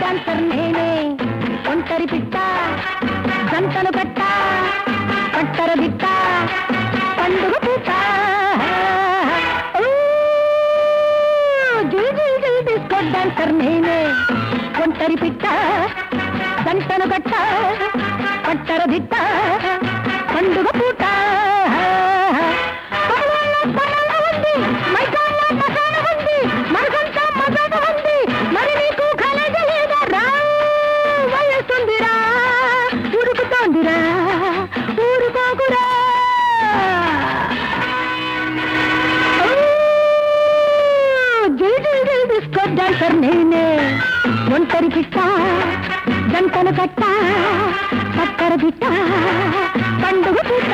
dancer నేనే ఒంటరి పిట్ట జంటలు కట్ట పట్టర బిట్ట పండుగ పూట డిస్కో డాన్సర్ నేనే ఒంటరి పిట్ట జంటలు కట్ట పట్టర బిట్ట పండుగ పూట డాన్సర్ నేనే ఒంటరి పిట్ట జంటలు కట్ట పట్టర బిట్ట పండుగ పూట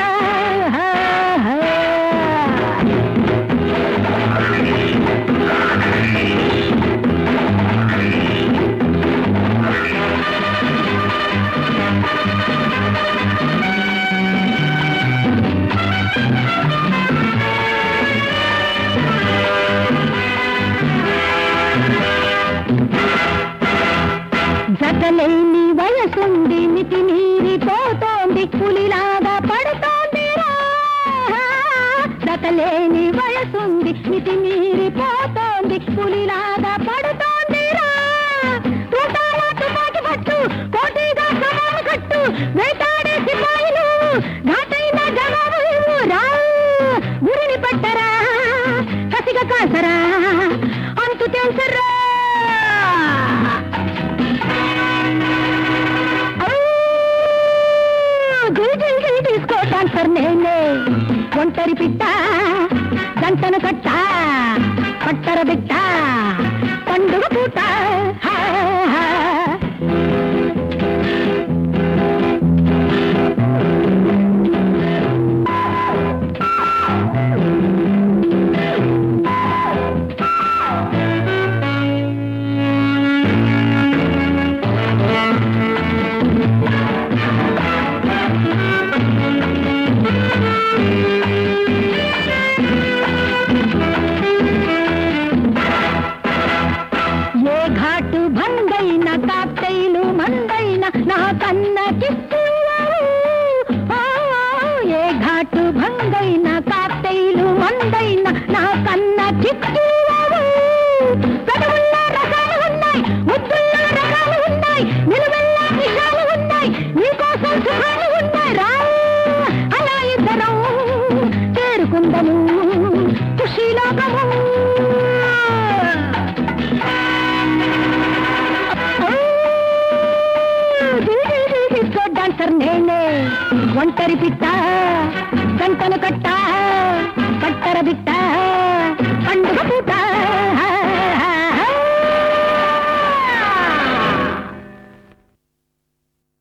జతలేని వయసుంది మితి మీరిపోతోంది పులిలాగా పడుతోంది జతలేని వయసుంది మితి మీరిపోతోంది పులిలాగా పడుతోంది తుపాకి పట్టు పోటీగా సమాన కట్టు వేటాడే సిపాయిలు ఘాటైన జవాబు రా గురిని పట్టరా కసిగా కాసరా అంతు తెలుసరా డిస్కో డాన్సర్ నేనే ఒంటరి పిట్ట జంటను కట్ట పట్టర బిట్ట పండుగ పూట భంగైన కాక్టైలు మందైన నా కన్న ఏ ఘాటు భంగైన కాక్టైలు మందైన నా కన్న పెదవుల్లో రకాలు ఉన్నాయి ముద్దుల్లో రకాలు ఉన్నాయి నిలువెల్లా విషయాలు ఉన్నాయి నీకోసం సుఖాలు ఉన్నాయి రా అలా ఇద్దరం చేరుకుందము ఖుషీలోకము నేనే ఒంటరి పిట్ట జంటను కట్ట పట్టర బిట్ట